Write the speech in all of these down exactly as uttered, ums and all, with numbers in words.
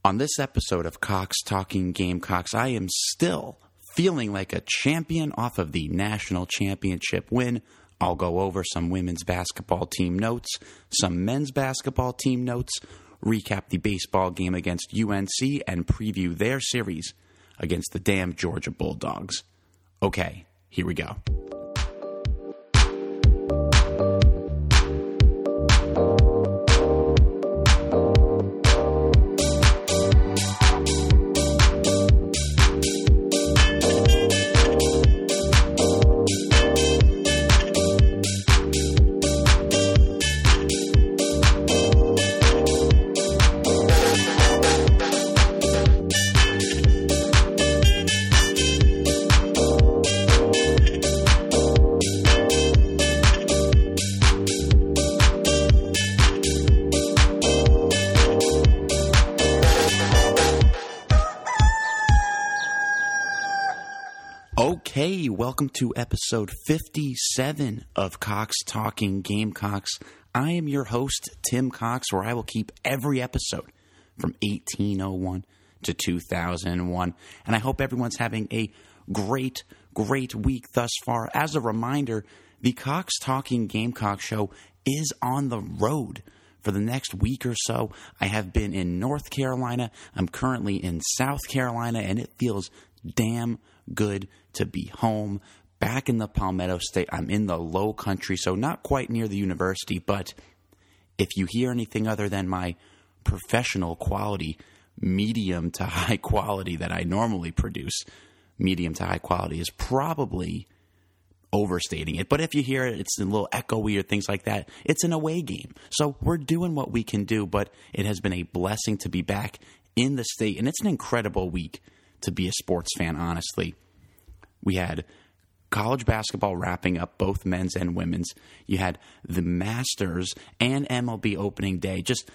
On this episode of Cox Talking Gamecocks, I am still feeling like a champion off of the national championship win. I'll go over some women's basketball team notes, some men's basketball team notes, recap the baseball game against U N C, and preview their series against the damn Georgia Bulldogs. Okay, here we go. Hey, welcome to episode fifty-seven of Cox Talking Gamecocks. I am your host, Tim Cox, where I will keep every episode from eighteen oh one to two thousand one. And I hope everyone's having a great, great week thus far. As a reminder, the Cox Talking Gamecock show is on the road for the next week or so. I have been in North Carolina. I'm currently in South Carolina, and it feels damn good to be home, back in the Palmetto State. I'm in the low country, so not quite near the university, but if you hear anything other than my professional quality, medium to high quality that I normally produce, medium to high quality is probably overstating it. But if you hear it, it's a little echoey or things like that, it's an away game. So we're doing what we can do, but it has been a blessing to be back in the state, and it's an incredible week to be a sports fan, honestly. We had college basketball wrapping up, both men's and women's. You had the Masters and M L B opening day. Just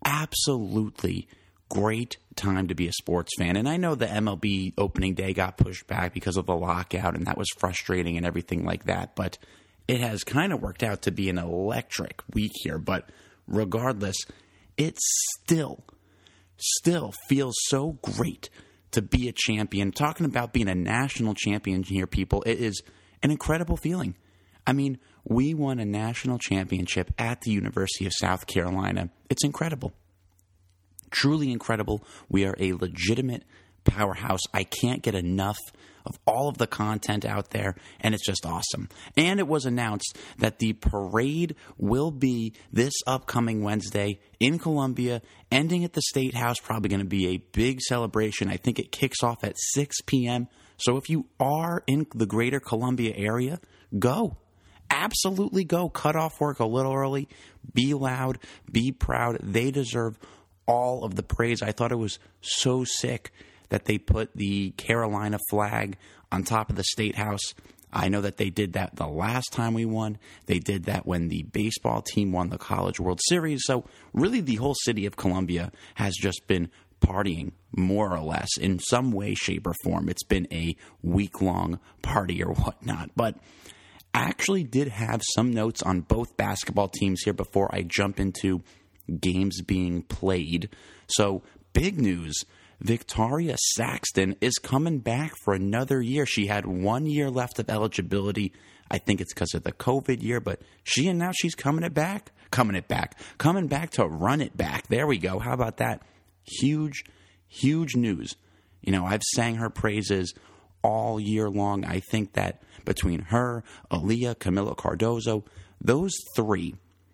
absolutely great time to be a sports fan. And I know the M L B opening day got pushed back because of the lockout, and that was frustrating and everything like that. But it has kind of worked out to be an electric week here. But regardless, it still, still feels so great to be a champion. Talking about being a national champion here, people, it is an incredible feeling. I mean, we won a national championship at the University of South Carolina. It's incredible. Truly incredible. We are a legitimate powerhouse. I can't get enough of all of the content out there, and it's just awesome. And it was announced that the parade will be this upcoming Wednesday in Columbia, ending at the State House. Probably going to be a big celebration. I think it kicks off at six p.m. So if you are in the greater Columbia area, go. Absolutely go. Cut off work a little early. Be loud. Be proud. They deserve all of the praise. I thought it was so sick that they put the Carolina flag on top of the State House. I know that they did that the last time we won. They did that when the baseball team won the College World Series. So really the whole city of Columbia has just been partying, more or less, in some way, shape, or form. It's been a week-long party or whatnot. But I actually did have some notes on both basketball teams here before I jump into games being played. So big news. Victoria Saxton is coming back for another year. She had one year left of eligibility. I think it's because of the COVID year, but she and now she's coming it back, coming it back, coming back to run it back. There we go. How about that? Huge, huge news. You know, I've sang her praises all year long. I think that between her, Aaliyah, Camila Cardozo, those three,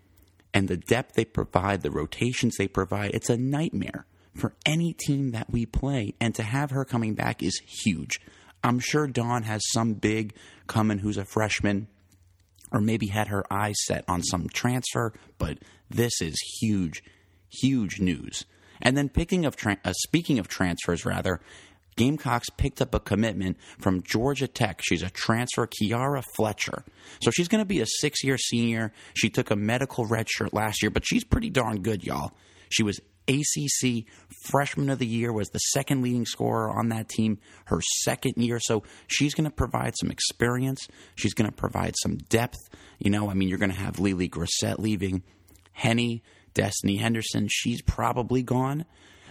and the depth they provide, the rotations they provide, it's a nightmare for any team that we play, and to have her coming back is huge. I'm sure Dawn has some big coming who's a freshman, or maybe had her eyes set on some transfer, but this is huge, huge news. And then picking of tra- uh, speaking of transfers, rather, Gamecocks picked up a commitment from Georgia Tech. She's a transfer, Kiara Fletcher. So she's going to be a six-year senior. She took a medical redshirt last year, but she's pretty darn good, y'all. She was A C C Freshman of the Year, was the second leading scorer on that team her second year. So she's going to provide some experience. She's going to provide some depth. You know, I mean, you're going to have Lily Grissett leaving. Henny, Destiny Henderson, she's probably gone.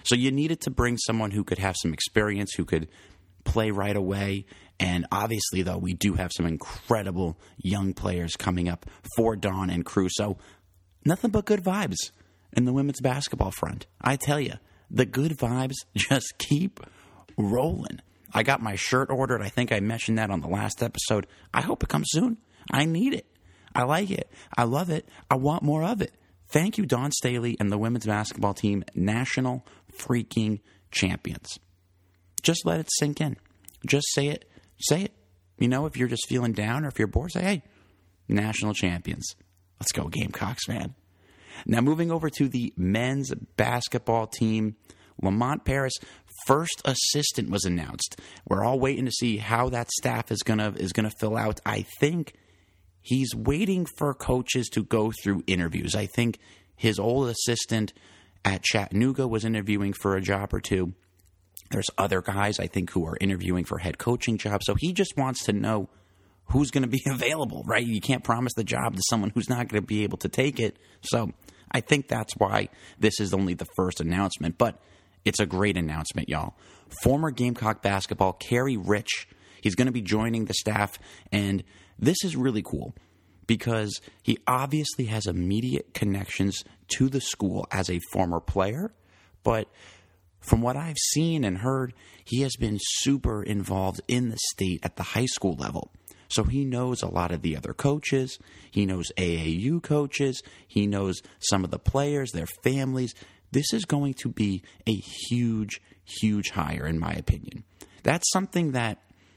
So you needed to bring someone who could have some experience, who could play right away. And obviously, though, we do have some incredible young players coming up for Dawn and crew. So nothing but good vibes in the women's basketball front. I tell you, the good vibes just keep rolling. I got my shirt ordered. I think I mentioned that on the last episode. I hope it comes soon. I need it. I like it. I love it. I want more of it. Thank you, Dawn Staley and the women's basketball team, national freaking champions. Just let it sink in. Just say it. Say it. You know, if you're just feeling down or if you're bored, say, hey, national champions. Let's go, Gamecocks, man. Now, moving over to the men's basketball team, Lamont Paris, first assistant was announced. We're all waiting to see how that staff is gonna is gonna fill out. I think he's waiting for coaches to go through interviews. I think his old assistant at Chattanooga was interviewing for a job or two. There's other guys, I think, who are interviewing for head coaching jobs. So he just wants to know who's going to be available, right? You can't promise the job to someone who's not going to be able to take it. So I think that's why this is only the first announcement. But it's a great announcement, y'all. Former Gamecock basketball, Kerry Rich, he's going to be joining the staff. And this is really cool because he obviously has immediate connections to the school as a former player. But from what I've seen and heard, he has been super involved in the state at the high school level. So he knows a lot of the other coaches. He knows A A U coaches. He knows some of the players, their families. This is going to be a huge, huge hire, in my opinion. That's something that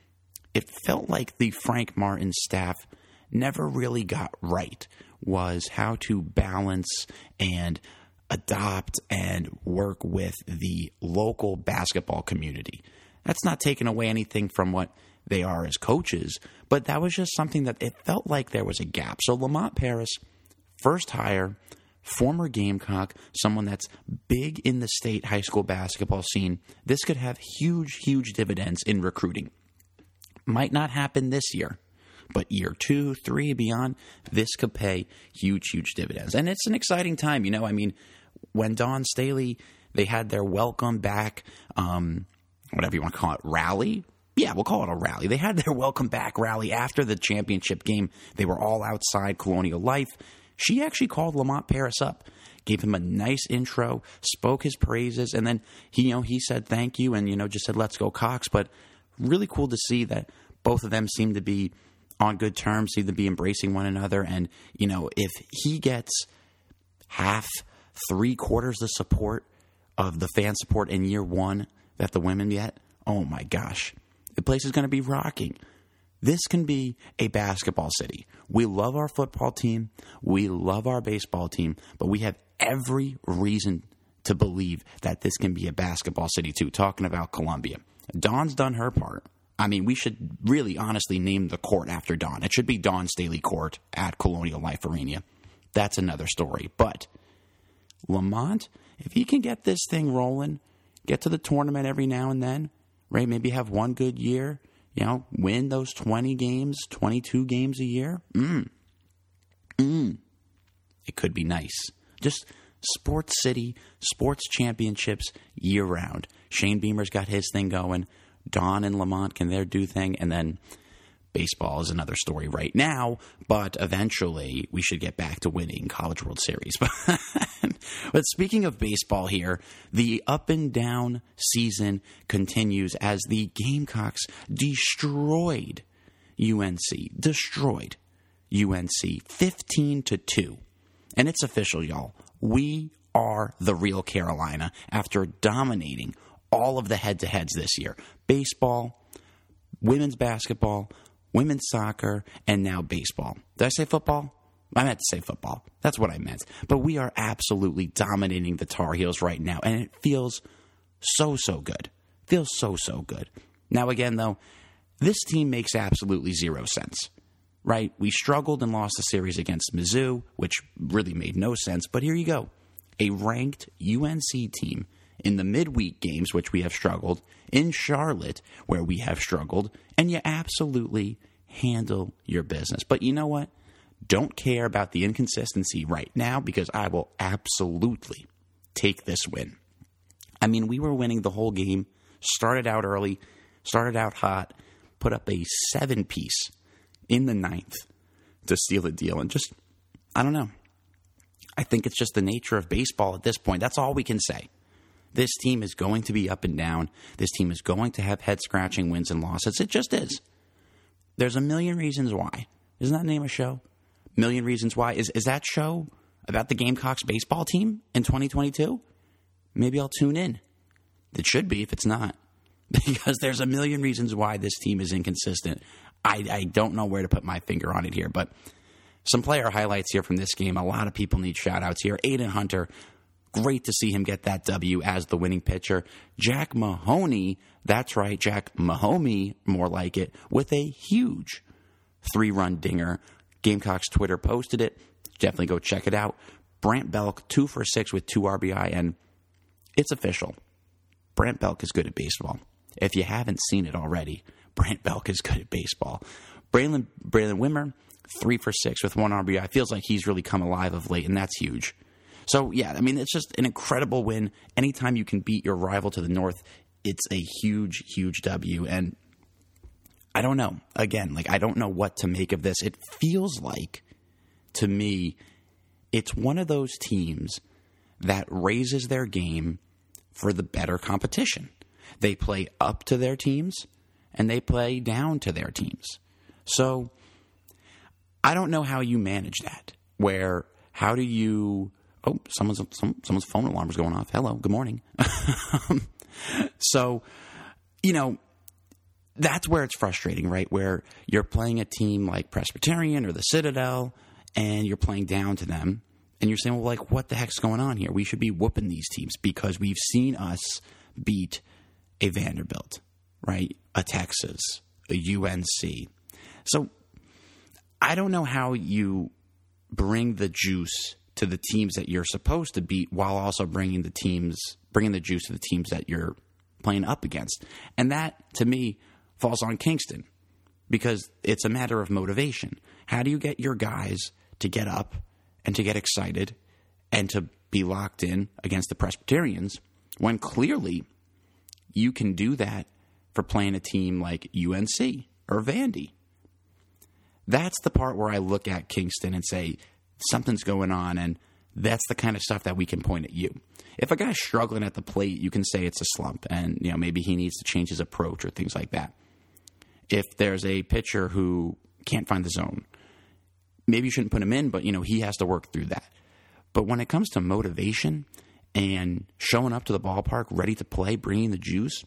it felt like the Frank Martin staff never really got right, was how to balance and adopt and work with the local basketball community. That's not taking away anything from what they are as coaches, but that was just something that it felt like there was a gap. So Lamont Paris, first hire, former Gamecock, someone that's big in the state high school basketball scene. This could have huge, huge dividends in recruiting. Might not happen this year, but year two, three, beyond, this could pay huge, huge dividends. And it's an exciting time. You know, I mean, when Dawn Staley, they had their welcome back, um, whatever you want to call it, rally. Yeah, we'll call it a rally. They had their welcome back rally after the championship game. They were all outside Colonial Life. She actually called Lamont Paris up, gave him a nice intro, spoke his praises, and then he, you know, he said thank you and, you know, just said, let's go Cox. But really cool to see that both of them seem to be on good terms, seem to be embracing one another. And, you know, if he gets half, three quarters the support of the fan support in year one that the women get, oh my gosh, the place is going to be rocking. This can be a basketball city. We love our football team. We love our baseball team, but we have every reason to believe that this can be a basketball city too. Talking about Columbia. Dawn's done her part. I mean, we should really honestly name the court after Dawn. It should be Dawn Staley Court at Colonial Life Arena. That's another story. But Lamont, if he can get this thing rolling, get to the tournament every now and then, right? Maybe have one good year, you know, win those twenty games, twenty-two games a year. Mm. Mm. It could be nice. Just sports city, sports championships year round. Shane Beamer's got his thing going. Dawn and Lamont can their do thing, and then baseball is another story right now, but eventually we should get back to winning College World Series. But speaking of baseball here, the up and down season continues as the Gamecocks destroyed U N C. Destroyed U N C fifteen to two. And it's official, y'all. We are the real Carolina after dominating all of the head-to-heads this year. Baseball, women's basketball, women's soccer, and now baseball. Did I say football? I meant to say football. That's what I meant. But we are absolutely dominating the Tar Heels right now, and it feels so, so good. Feels so, so good. Now, again, though, this team makes absolutely zero sense, right? We struggled and lost the series against Mizzou, which really made no sense. But here you go. A ranked U N C team in the midweek games, which we have struggled, in Charlotte, where we have struggled, and you absolutely handle your business. But you know what? Don't care about the inconsistency right now because I will absolutely take this win. I mean, we were winning the whole game, started out early, started out hot, put up a seven-piece in the ninth to seal the deal. And just, I don't know. I think it's just the nature of baseball at this point. That's all we can say. This team is going to be up and down. This team is going to have head-scratching wins and losses. It just is. There's a million reasons why. Isn't that the name of a show? Million Reasons Why. Is is that show about the Gamecocks baseball team in twenty twenty-two? Maybe I'll tune in. It should be if it's not. Because there's a million reasons why this team is inconsistent. I, I don't know where to put my finger on it here, but some player highlights here from this game. A lot of people need shout-outs here. Aiden Hunter, great to see him get that W as the winning pitcher. Jack Mahoney, that's right, Jack Mahomey, more like it, with a huge three-run dinger. Gamecocks Twitter posted it. Definitely go check it out. Brant Belk, two for six with two R B I, and it's official. Brant Belk is good at baseball. If you haven't seen it already, Brant Belk is good at baseball. Braylon, Braylon Wimmer, three for six with one R B I. Feels like he's really come alive of late, and that's huge. So, yeah, I mean, it's just an incredible win. Anytime you can beat your rival to the north, it's a huge, huge W. And I don't know. Again, like, I don't know what to make of this. It feels like, to me, it's one of those teams that raises their game for the better competition. They play up to their teams, and they play down to their teams. So I don't know how you manage that. Where, how do you... Oh, someone's some, someone's phone alarm is going off. Hello, good morning. So, you know, that's where it's frustrating, right? Where you're playing a team like Presbyterian or the Citadel, and you're playing down to them, and you're saying, well, like, what the heck's going on here? We should be whooping these teams because we've seen us beat a Vanderbilt, right? A Texas, a U N C. So I don't know how you bring the juice to the teams that you're supposed to beat while also bringing the teams, bringing the juice to the teams that you're playing up against. And that, to me, falls on Kingston because it's a matter of motivation. How do you get your guys to get up and to get excited and to be locked in against the Presbyterians when clearly you can do that for playing a team like U N C or Vandy? That's the part where I look at Kingston and say, something's going on, and that's the kind of stuff that we can point at you. If a guy's struggling at the plate, you can say it's a slump, and you know maybe he needs to change his approach or things like that. If there's a pitcher who can't find the zone, maybe you shouldn't put him in, but you know he has to work through that. But when it comes to motivation and showing up to the ballpark ready to play, bringing the juice,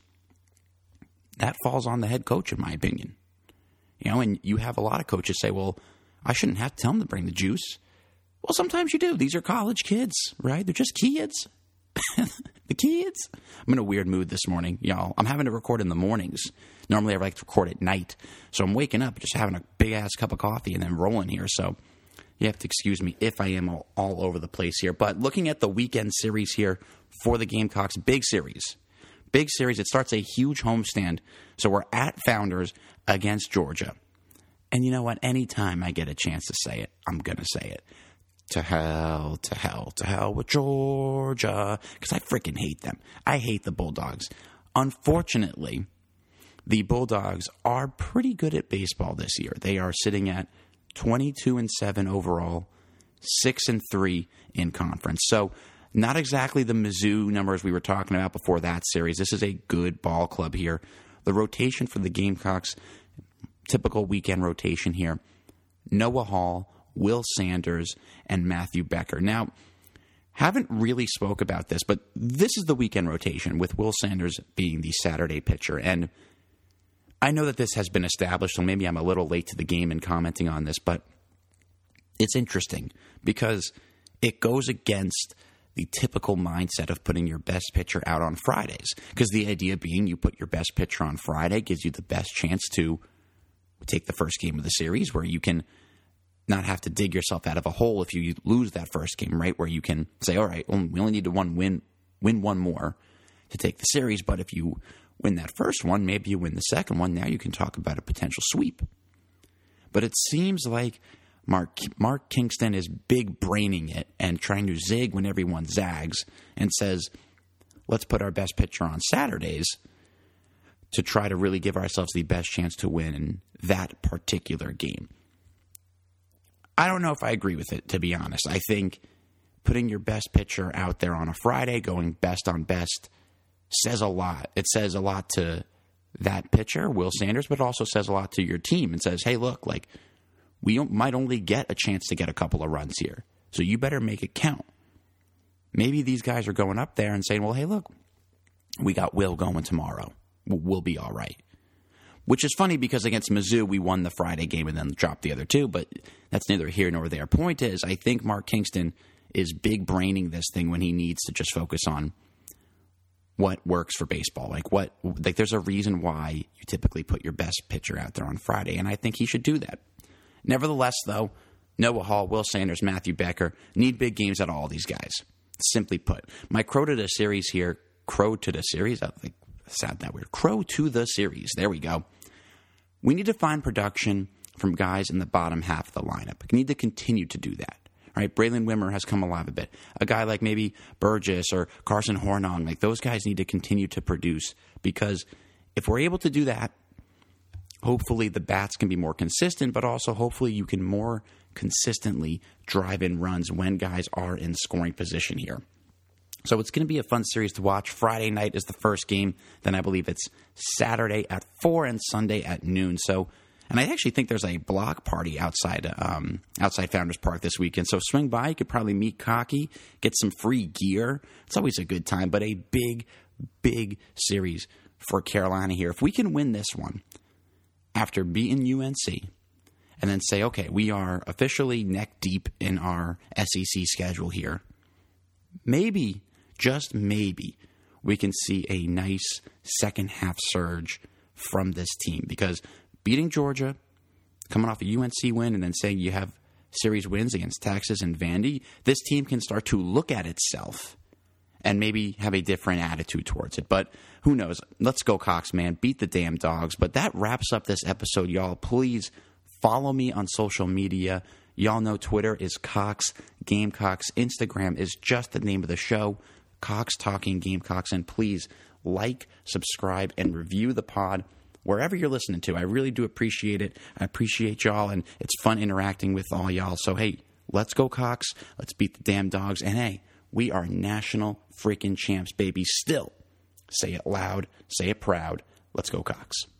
that falls on the head coach, in my opinion. You know, and you have a lot of coaches say, well, I shouldn't have to tell them to bring the juice. Well, sometimes you do. These are college kids, right? They're just kids. The kids. I'm in a weird mood this morning, y'all. I'm having to record in the mornings. Normally I like to record at night. So I'm waking up, just having a big-ass cup of coffee and then rolling here. So you have to excuse me if I am all, all over the place here. But looking at the weekend series here for the Gamecocks, big series. Big series. It starts a huge homestand. So we're at Founders against Georgia. And you know what? Anytime I get a chance to say it, I'm going to say it. To hell, to hell, to hell with Georgia. Because I freaking hate them. I hate the Bulldogs. Unfortunately, the Bulldogs are pretty good at baseball this year. They are sitting at twenty-two and seven overall, six and three in conference. So not exactly the Mizzou numbers we were talking about before that series. This is a good ball club here. The rotation for the Gamecocks, typical weekend rotation here. Noah Hall, Will Sanders, and Matthew Becker. Now, haven't really spoke about this, but this is the weekend rotation with Will Sanders being the Saturday pitcher. And I know that this has been established, so maybe I'm a little late to the game in commenting on this, but it's interesting because it goes against the typical mindset of putting your best pitcher out on Fridays. Because the idea being you put your best pitcher on Friday gives you the best chance to take the first game of the series where you can not have to dig yourself out of a hole if you lose that first game, right? Where you can say, all right, well, we only need to one win, win one more to take the series. But if you win that first one, maybe you win the second one. Now you can talk about a potential sweep. But it seems like Mark Mark Kingston is big braining it and trying to zig when everyone zags and says, let's put our best pitcher on Saturdays to try to really give ourselves the best chance to win in that particular game. I don't know if I agree with it, to be honest. I think putting your best pitcher out there on a Friday, going best on best, says a lot. It says a lot to that pitcher, Will Sanders, but it also says a lot to your team and says, hey, look, like, we might only get a chance to get a couple of runs here, so you better make it count. Maybe these guys are going up there and saying, well, hey, look, we got Will going tomorrow. We'll be all right. Which is funny because against Mizzou, we won the Friday game and then dropped the other two, but that's neither here nor there. Point is, I think Mark Kingston is big-braining this thing when he needs to just focus on what works for baseball. Like, what, like there's a reason why you typically put your best pitcher out there on Friday, and I think he should do that. Nevertheless, though, Noah Hall, Will Sanders, Matthew Becker need big games out of all these guys. Simply put. My crow to the series here, crow to the series, I think it sounded that weird. Crow to the series. There we go. We need to find production from guys in the bottom half of the lineup. We need to continue to do that. Right? Braylon Wimmer has come alive a bit. A guy like maybe Burgess or Carson Hornung, like those guys need to continue to produce, because if we're able to do that, hopefully the bats can be more consistent, but also hopefully you can more consistently drive in runs when guys are in scoring position here. So it's going to be a fun series to watch. Friday night is the first game. Then I believe it's Saturday at four and Sunday at noon. So, and I actually think there's a block party outside um, outside Founders Park this weekend. So swing by. You could probably meet Cocky, get some free gear. It's always a good time. But a big, big series for Carolina here. If we can win this one after beating U N C and then say, okay, we are officially neck deep in our S E C schedule here, maybe, just maybe, we can see a nice second half surge from this team, because beating Georgia, coming off a U N C win, and then saying you have series wins against Texas and Vandy, this team can start to look at itself and maybe have a different attitude towards it. But who knows? Let's go, Cox, man. Beat the damn dogs. But that wraps up this episode, y'all. Please follow me on social media. Y'all know Twitter is Cox Gamecocks. Instagram is just the name of the show, Cox Talking Gamecocks. And please like, subscribe, and review the pod wherever you're listening to. I really do appreciate it. I appreciate y'all, and it's fun interacting with all y'all. So, hey, let's go, Cox. Let's beat the damn dogs. And, hey, we are national freaking champs, baby. Still, say it loud, say it proud. Let's go, Cox.